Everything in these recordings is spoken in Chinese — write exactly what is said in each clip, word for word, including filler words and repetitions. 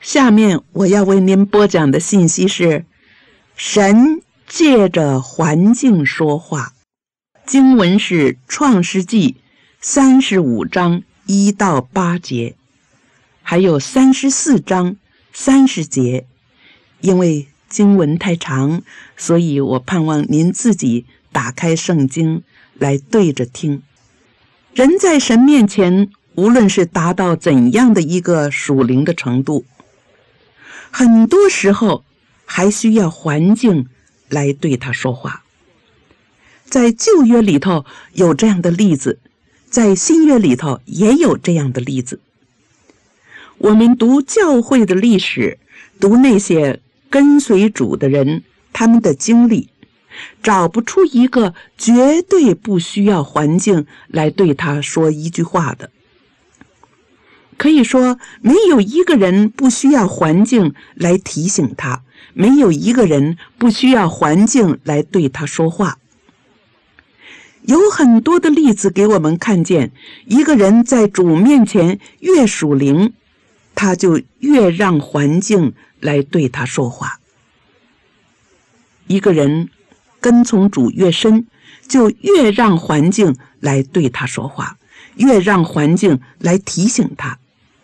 下面我要为您播讲的信息是：神借着环境说话。经文是创世纪三十五章一到八节，还有三十四章三十节。因为经文太长，所以我盼望您自己打开圣经来对着听。人在神面前，无论是达到怎样的一个属灵的程度，很多时候还需要环境来对他说话。在旧约里头有这样的例子，在新约里头也有这样的例子。我们读教会的历史，读那些跟随主的人，他们的经历，找不出一个绝对不需要环境来对他说一句话的。可以说，没有一个人不需要环境来提醒他，没有一个人不需要环境来对他说话。有很多的例子给我们看见，一个人在主面前越属灵，他就越让环境来对他说话。一个人跟从主越深，就越让环境来对他说话，越让环境来提醒他。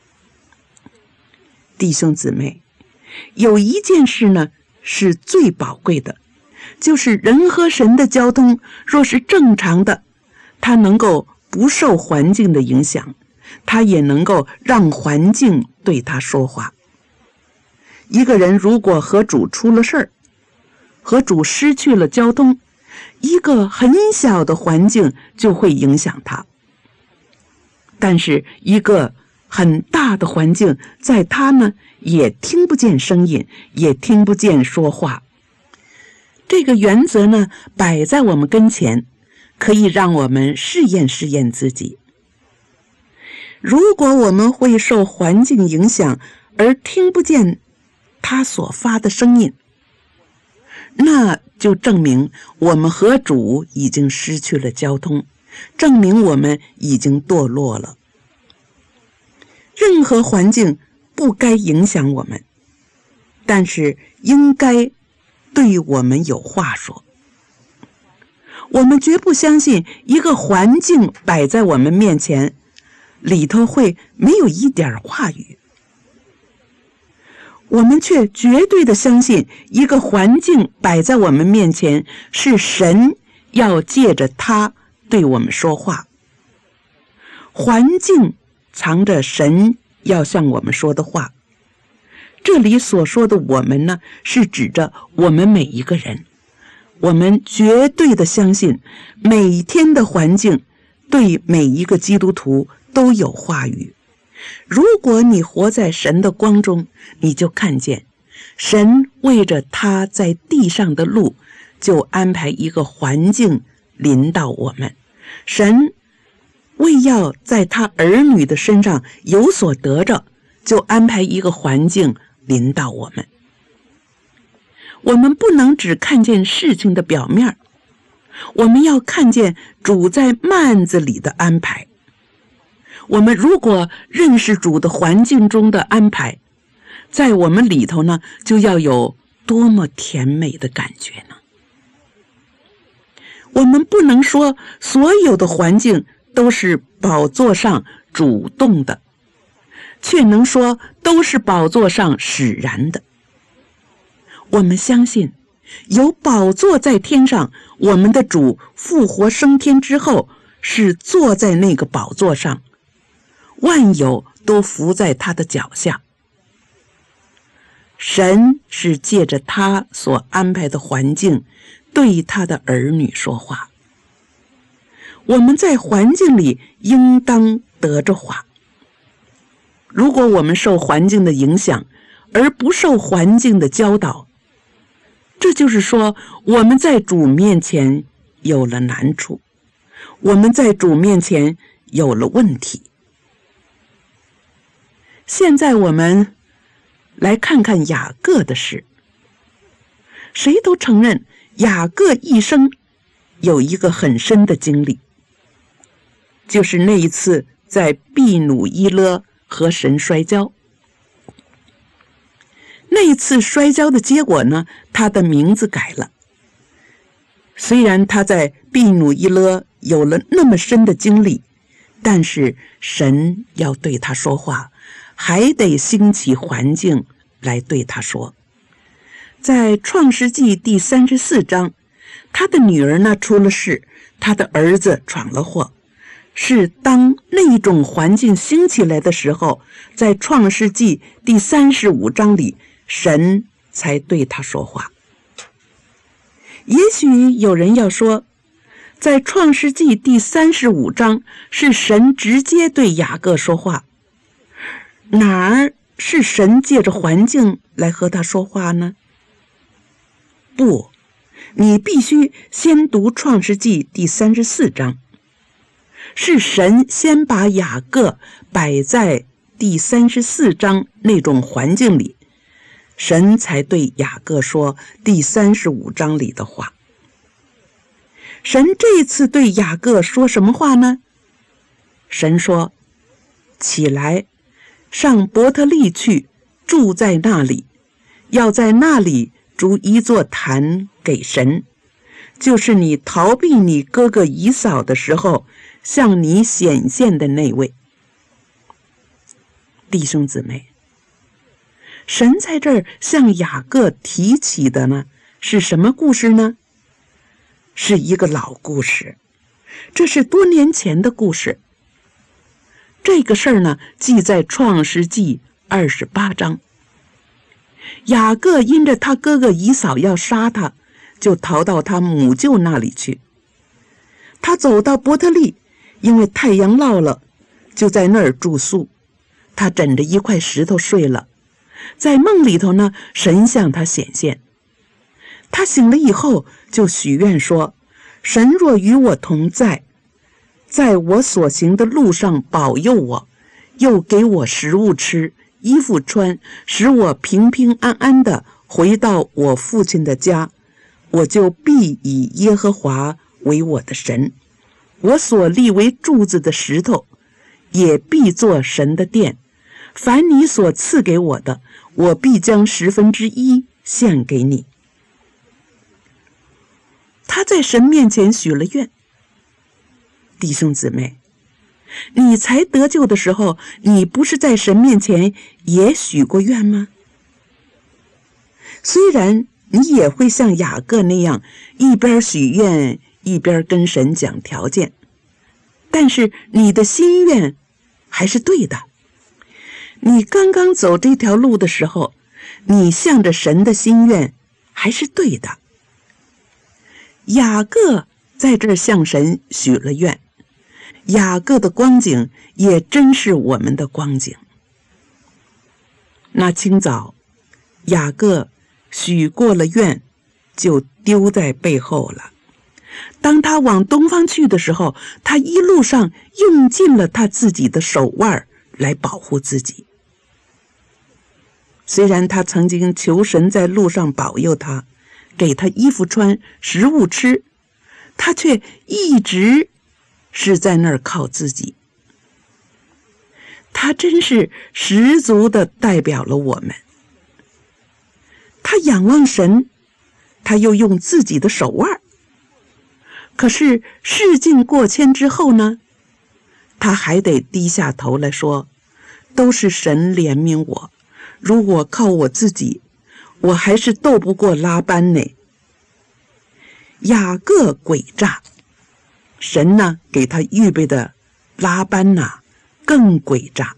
弟兄姊妹，有一件事呢是最宝贵的，就是人和神的交通若是正常的，他能够不受环境的影响，他也能够让环境对他说话。一个人如果和主出了事儿，和主失去了交通，一个很小的环境就会影响他。但是一个很大的环境，在他呢也听不见声音，也听不见说话。这个原则呢摆在我们跟前，可以让我们试验试验自己。如果我们会受环境影响而听不见他所发的声音，那就证明我们和主已经失去了交通，证明我们已经堕落了。任何环境不该影响我们，但是应该对我们有话说。我们绝不相信一个环境摆在我们面前，里头会没有一点话语。我们却绝对的相信一个环境摆在我们面前，是神要借着它对我们说话。环境藏着神要向我们说的话。这里所说的我们呢，是指着我们每一个人。我们绝对的相信，每天的环境对每一个基督徒都有话语。如果你活在神的光中，你就看见神为着他在地上的路，就安排一个环境临到我们。神为要在他儿女的身上有所得着，就安排一个环境临到我们。我们不能只看见事情的表面，我们要看见主在幔子里的安排。我们如果认识主的环境中的安排，在我们里头呢，就要有多么甜美的感觉呢？我们不能说所有的环境都是宝座上主动的，却能说都是宝座上使然的。我们相信有宝座在天上，我们的主复活升天之后是坐在那个宝座上，万有都伏在他的脚下。神是借着他所安排的环境对他的儿女说话。我们在环境里应当得着话。如果我们受环境的影响而不受环境的教导，这就是说我们在主面前有了难处，我们在主面前有了问题。现在我们来看看雅各的事。谁都承认雅各一生有一个很深的经历，就是那一次在毕努伊勒和神摔跤。 那一次摔跤的结果呢，他的名字改了。虽然他在毕努伊勒有了那么深的经历，但是神要对他说话，还得兴起环境来对他说。在创世纪第三十四章，他的女儿呢出了事，他的儿子闯了祸，是当那一种环境兴起来的时候，在创世纪第三十五章里，神才对他说话。也许有人要说，在创世纪第三十五章是神直接对雅各说话，哪儿是神借着环境来和他说话呢？不，你必须先读创世纪第三十四章，是神先把雅各摆在第三十四章那种环境里，神才对雅各说第三十五章里的话。神这次对雅各说什么话呢？神说：起来，上伯特利去，住在那里，要在那里筑一座坛给神，就是你逃避你哥哥以扫的时候向你显现的那位。弟兄姊妹，神在这儿向雅各提起的呢，是什么故事呢？是一个老故事，这是多年前的故事。这个事儿呢，记在创世纪二十八章。雅各因着他哥哥以扫要杀他，就逃到他母舅那里去。他走到伯特利，因为太阳落了，就在那儿住宿。他枕着一块石头睡了。在梦里头呢，神向他显现。他醒了以后，就许愿说：神若与我同在，在我所行的路上保佑我，又给我食物吃，衣服穿，使我平平安安地回到我父亲的家，我就必以耶和华为我的神，我所立为柱子的石头也必做神的殿。凡你所赐给我的，我必将十分之一献给你。他在神面前许了愿。弟兄姊妹，你才得救的时候，你不是在神面前也许过愿吗？虽然你也会像雅各那样一边许愿一边跟神讲条件，但是你的心愿还是对的。你刚刚走这条路的时候，你向着神的心愿还是对的。雅各在这儿向神许了愿，雅各的光景也真是我们的光景。那清早，雅各许过了愿，就丢在背后了。当他往东方去的时候，他一路上用尽了他自己的手腕来保护自己。虽然他曾经求神在路上保佑他，给他衣服穿，食物吃，他却一直是在那儿靠自己。他真是十足地代表了我们。他仰望神，他又用自己的手腕。可是事境过千之后呢，他还得低下头来说，都是神怜悯我，如果靠我自己，我还是斗不过拉班呢。雅各诡诈，神呢给他预备的拉班呐更诡诈。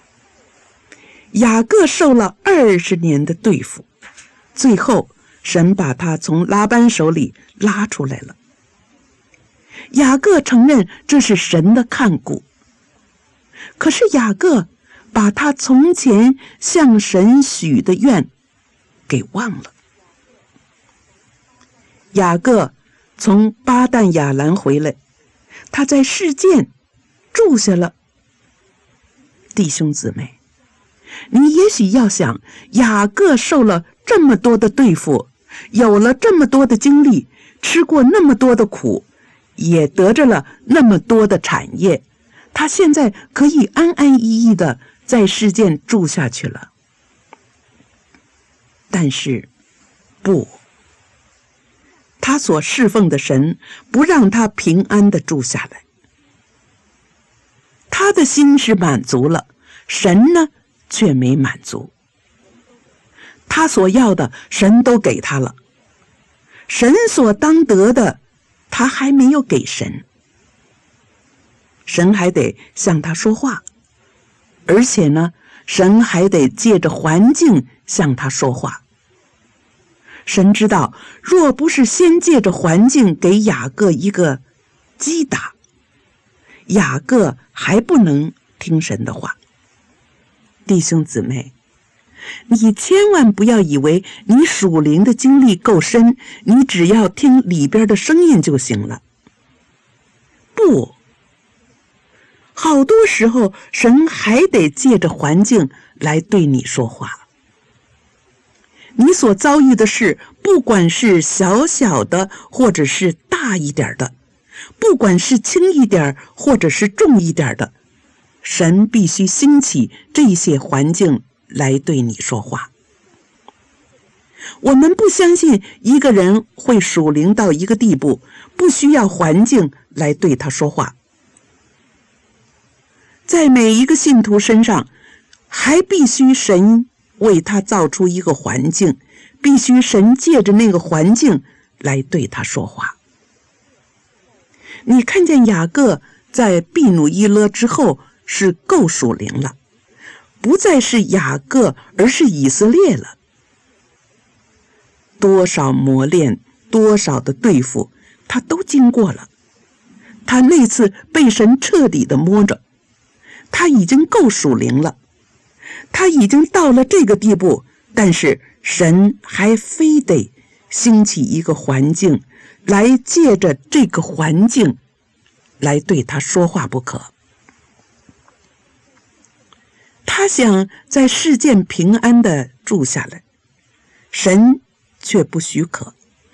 雅各受了二十年的对付，最后神把他从拉班手里拉出来了。雅各承认这是神的看顾，可是雅各把他从前向神许的愿给忘了。雅各从巴旦亚兰回来，他在示剑住下了。弟兄姊妹，你也许要想，雅各受了这么多的对付，有了这么多的经历，吃过那么多的苦，也得着了那么多的产业，他现在可以安安逸逸的在世间住下去了。 但是不，他所侍奉的神不让他平安地住下来。他的心是满足了，神呢却没满足。他所要的神都给他了，神所当得的他还没有给神。神还得向他说话，而且呢神还得借着环境向他说话。神知道，若不是先借着环境给雅各一个击打，雅各还不能听神的话。弟兄姊妹，你千万不要以为你属灵的经历够深，你只要听里边的声音就行了。不，好多时候神还得借着环境来对你说话。你所遭遇的事，不管是小小的或者是大一点的，不管是轻一点或者是重一点的，神必须兴起这些环境来对你说话。我们不相信一个人会属灵到一个地步，不需要环境来对他说话。在每一个信徒身上，还必须神为他造出一个环境，必须神借着那个环境来对他说话。你看见雅各在毗努伊勒之后是够属灵了，不再是雅各，而是以色列了。多少磨练，多少的对付，他都经过了。他那次被神彻底的摸着，他已经够属灵了，他已经到了这个地步，但是神还非得兴起一个环境，来借着这个环境来对他说话不可。他想在世间平安地住下来，神却不许可。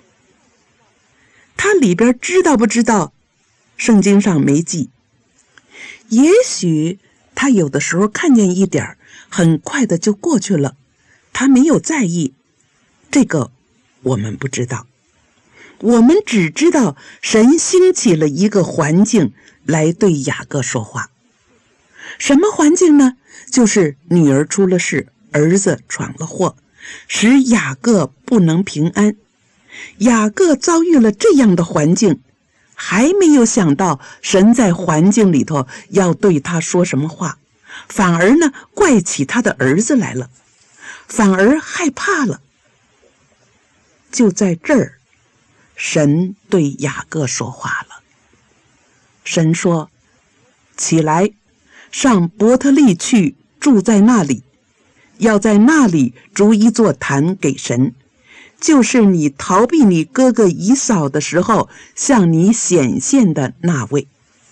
他里边知道不知道，圣经上没记。也许他有的时候看见一点，很快的就过去了，他没有在意，这个我们不知道。我们只知道神兴起了一个环境来对雅各说话。什么环境呢？就是女儿出了事，儿子闯了祸，使雅各不能平安。雅各遭遇了这样的环境，还没有想到神在环境里头要对他说什么话，反而呢怪起他的儿子来了，反而害怕了。就在这儿，神对雅各说话了。神说：起来，上伯特利去，住在那里，要在那里筑一座坛给神，就是你逃避你哥哥以扫的时候向你显现的那位。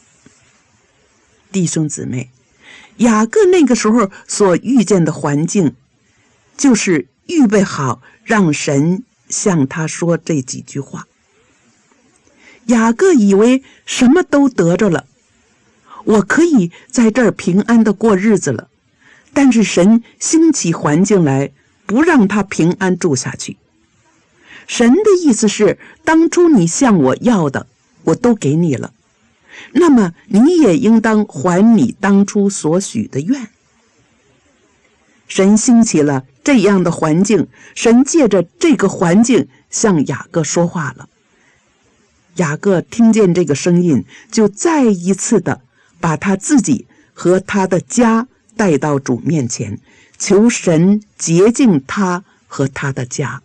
弟兄姊妹，雅各那个时候所遇见的环境，就是预备好让神向他说这几句话。雅各以为什么都得着了，我可以在这儿平安的过日子了，但是神兴起环境来，不让他平安住下去。神的意思是，当初你向我要的，我都给你了，那么你也应当还你当初所许的愿。神兴起了这样的环境，神借着这个环境向雅各说话了。雅各听见这个声音，就再一次的把他自己和他的家带到主面前，求神洁净他和他的家。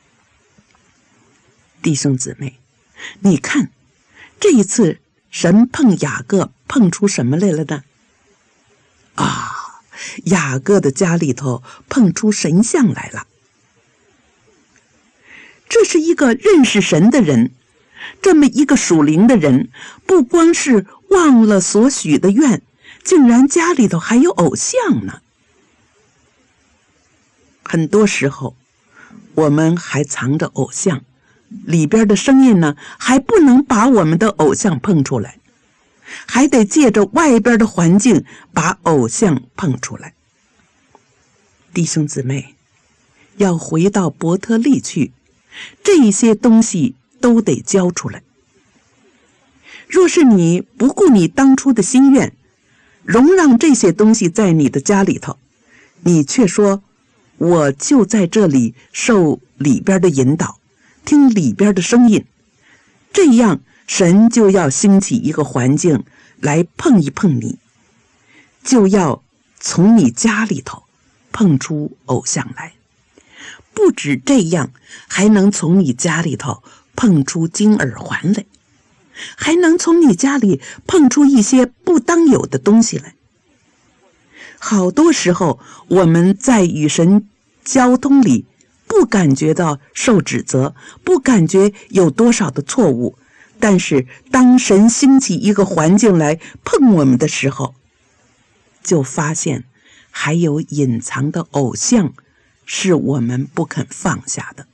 弟兄姊妹，你看这一次神碰雅各碰出什么来了呢？啊，雅各的家里头碰出神像来了。这是一个认识神的人，这么一个属灵的人，不光是忘了所许的愿，竟然家里头还有偶像呢。很多时候我们还藏着偶像，里边的声音呢还不能把我们的偶像碰出来，还得借着外边的环境把偶像碰出来。弟兄姊妹， 要回到伯特利去，这些东西都得交出来。若是你不顾你当初的心愿，容让这些东西在你的家里头，你却说我就在这里受里边的引导，听里边的声音，这样神就要兴起一个环境来碰一碰你，就要从你家里头碰出偶像来。不止这样，还能从你家里头碰出金耳环来，还能从你家里碰出一些不当有的东西来。好多时候我们在与神交通里不感觉到受指责，不感觉有多少的错误，但是当神兴起一个环境来碰我们的时候，就发现还有隐藏的偶像是我们不肯放下的。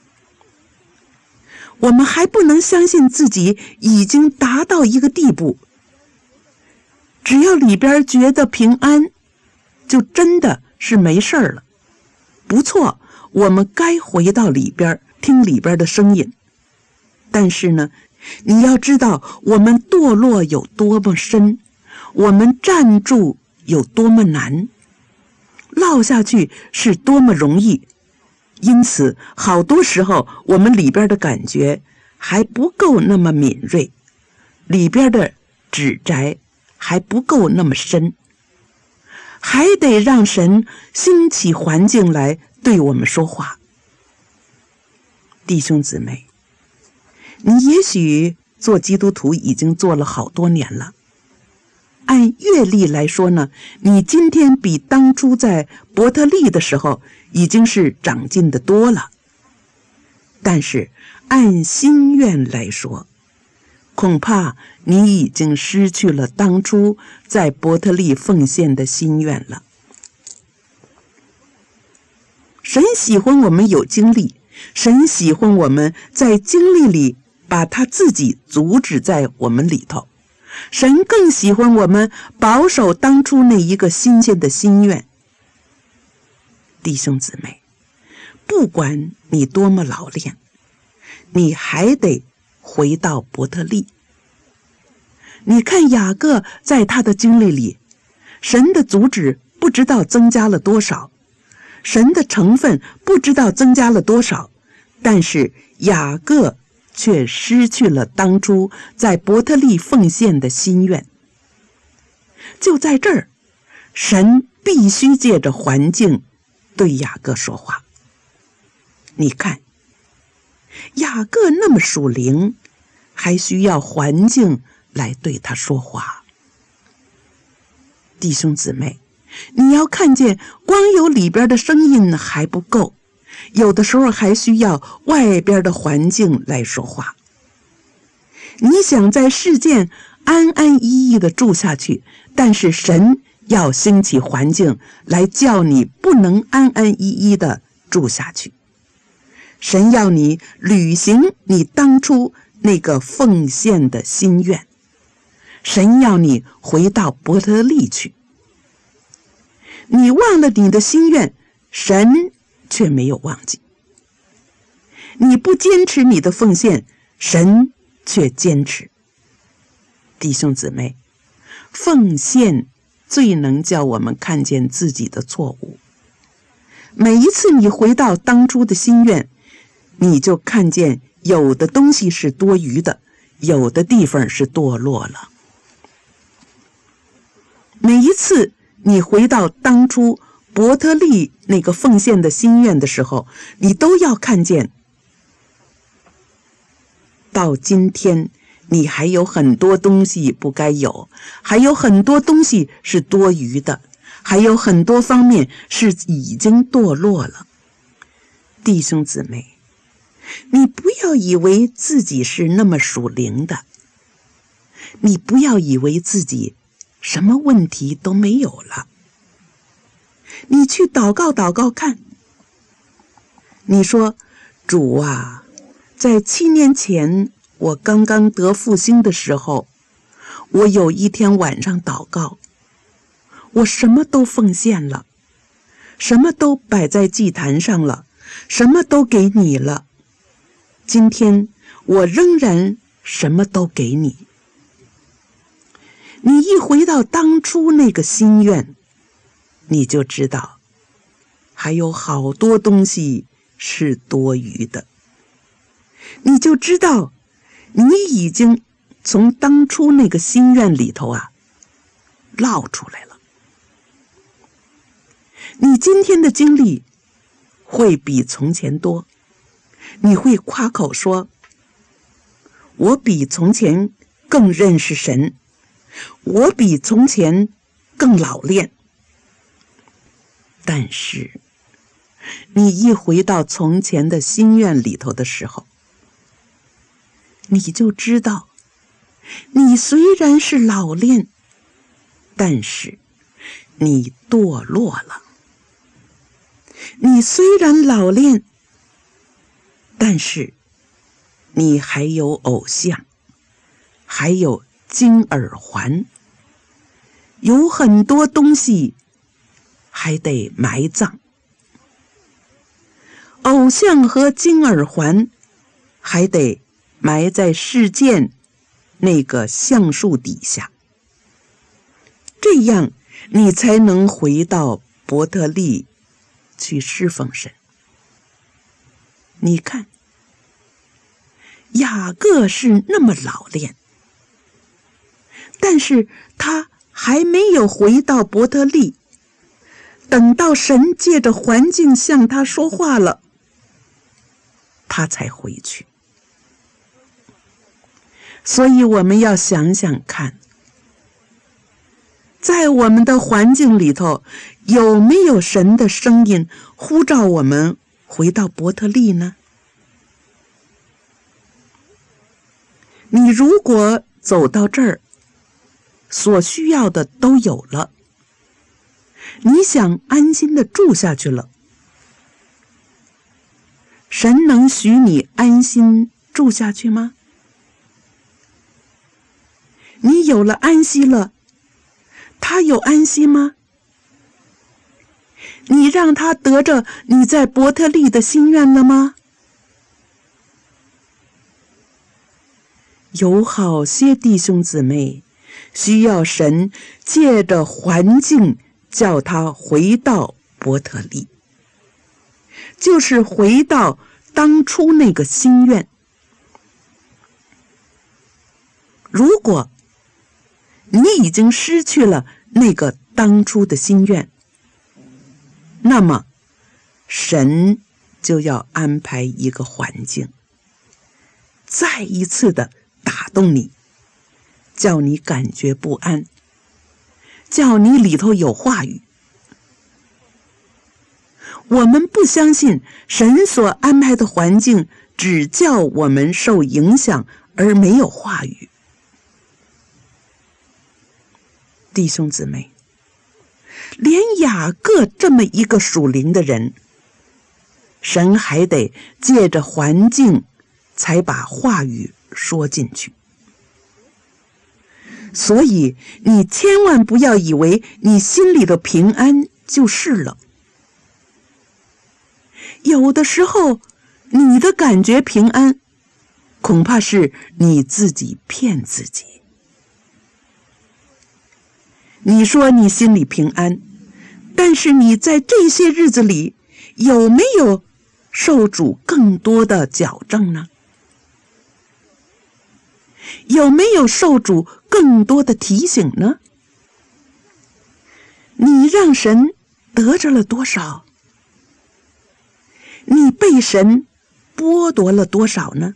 我们还不能相信自己已经达到一个地步，只要里边觉得平安，就真的是没事了。不错，我们该回到里边听里边的声音，但是呢，你要知道我们堕落有多么深，我们站住有多么难，落下去是多么容易。因此好多时候我们里边的感觉还不够那么敏锐，里边的指摘还不够那么深，还得让神兴起环境来对我们说话。弟兄姊妹，你也许做基督徒已经做了好多年了，按阅历来说呢，你今天比当初在伯特利的时候已经是长进的多了。但是按心愿来说，恐怕你已经失去了当初在伯特利奉献的心愿了。神喜欢我们有经历，神喜欢我们在经历里把他自己阻止在我们里头，神更喜欢我们保守当初那一个新鲜的心愿。弟兄姊妹，不管你多么老练，你还得回到伯特利。你看雅各在他的经历里，神的阻止不知道增加了多少，神的成分不知道增加了多少，但是雅各却失去了当初在伯特利奉献的心愿。就在这儿，神必须借着环境对雅各说话。你看，雅各那么属灵，还需要环境来对他说话。弟兄姊妹，你要看见光有里边的声音还不够，有的时候还需要外边的环境来说话。你想在世间安安逸逸的住下去，但是神要兴起环境来叫你不能安安逸逸的住下去。神要你履行你当初那个奉献的心愿，神要你回到伯特利去。你忘了你的心愿，神却没有忘记。你不坚持你的奉献，神却坚持。弟兄姊妹，奉献最能叫我们看见自己的错误。每一次你回到当初的心愿，你就看见有的东西是多余的，有的地方是堕落了。每一次你回到当初伯特利那个奉献的心愿的时候，你都要看见，到今天你还有很多东西不该有，还有很多东西是多余的，还有很多方面是已经堕落了。弟兄姊妹，你不要以为自己是那么属灵的，你不要以为自己什么问题都没有了。你去祷告祷告看，你说，主啊，在七年前我刚刚得复兴的时候，我有一天晚上祷告，我什么都奉献了，什么都摆在祭坛上了， 什么都给你了，今天我仍然什么都给你。你一回到当初那个心愿，你就知道还有好多东西是多余的，你就知道你已经从当初那个心愿里头啊捞出来了。你今天的经历会比从前多，你会夸口说，我比从前更认识神，我比从前更老练。但是你一回到从前的心愿里头的时候，你就知道，你虽然是老练，但是你堕落了。你虽然老练，但是你还有偶像，还有金耳环，有很多东西还得埋葬。偶像和金耳环还得埋在事件那个橡树底下，这样你才能回到伯特利去侍奉神。你看，雅各是那么老练，但是他还没有回到伯特利，等到神借着环境向他说话了，他才回去。所以我们要想想看，在我们的环境里头，有没有神的声音呼召我们回到伯特利呢？你如果走到这儿，所需要的都有了，你想安心的住下去了，神能许你安心住下去吗？你有了安息了，他有安息吗？你让他得着你在伯特利的心愿了吗？有好些弟兄姊妹需要神借着环境叫他回到伯特利，就是回到当初那个心愿。如果你已经失去了那个当初的心愿，那么神就要安排一个环境，再一次的打动你，叫你感觉不安，叫你里头有话语。我们不相信神所安排的环境只叫我们受影响而没有话语。弟兄姊妹，连雅各这么一个属灵的人，神还得借着环境才把话语说进去。所以你千万不要以为你心里的平安就是了。有的时候你的感觉平安，恐怕是你自己骗自己。你说你心里平安，但是你在这些日子里有没有受主更多的矫正呢？有没有受主更多的提醒呢？你让神得着了多少？你被神剥夺了多少呢？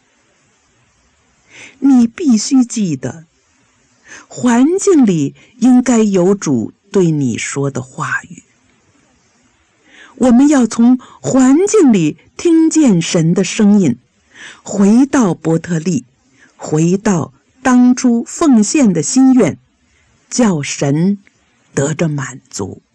你必须记得，环境里应该有主对你说的话语。我们要从环境里听见神的声音，回到伯特利，回到当初奉献的心愿，叫神得着满足。